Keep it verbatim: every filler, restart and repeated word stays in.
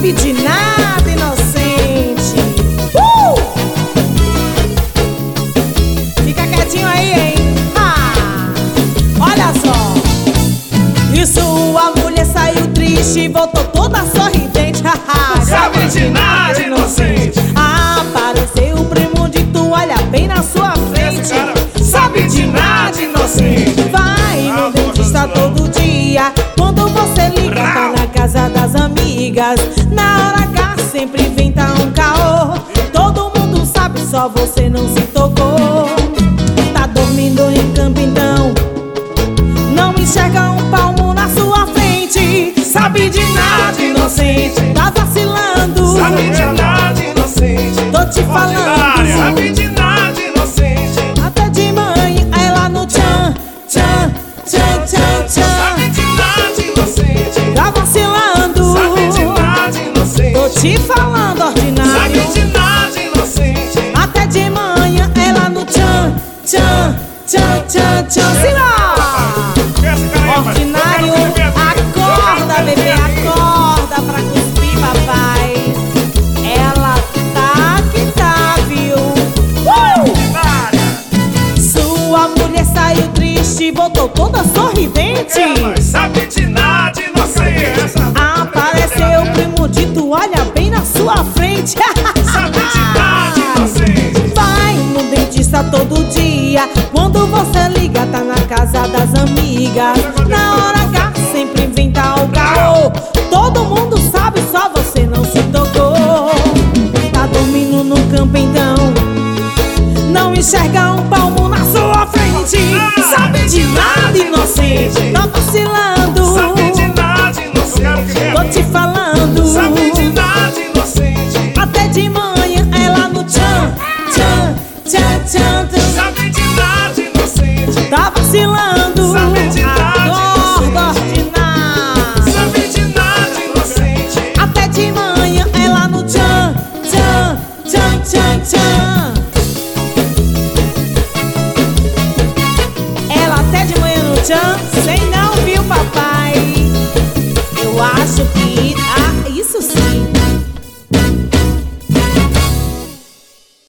sabe de nada, inocente. uh! Fica quietinho aí, hein? Ah, olha só. E sua mulher saiu triste e voltou toda sorridente. Sabe de nada, inocente. Apareceu o primo de toalha bem na sua frente. Sabe de nada, inocente. Vai no dentista todo dia. Quando você liga, tá na casa das amigas. Na hora H sempre inventa um caô. Todo mundo sabe, só você não se tocou. Tá dormindo em campo então, não enxerga um palmo na sua frente. Sabe de nada, inocente. Tá vacilando. Sabe de nada, inocente. Tô te falando. Sabe de nada, inocente. Até de manhã ela no tchan, tchan, tchan, tchan, tchan. Sabe de nada, inocente. Tá vacilando. Sabe de nada, inocente. Tô te falando, ordinário. Sabe de nada, inocente. Até de manhã ela no tchan, tchan, tchan, tchan, tchan. Simbora! Ordinário, acorda, bebê, acorda pra cuspir, papai. Ela tá que tá, viu? Uh! Sua mulher saiu triste e voltou toda sorridente. Ela sabe de nada, inocente. Apareceu o primo de toalha bem na sua frente. Sabe de nada, inocente. Vai no dentista todo dia. Quando você liga, tá na casa das amigas. Na hora H sempre inventa o caô. Todo mundo sabe, só você não se tocou. Tá dormindo no campo então, não enxerga um palmo na sua frente. Sabe de nada, inocente. Tá vacilando. Sabe de nada, inocente. Tô te falando. Sabe de nada, inocente. Até de manhã ela no tchan, tchan, tchan, tchan, tchan. Sabe de nada, inocente. Tá vacilando. Sabe de nada, acorda, inocente. ordinário. Sabe de nada, inocente. Até de manhã ela no tchan, tchan, tchan, tchan, tchan. Ela até de manhã no tchan, sei não, viu, papai? Eu acho que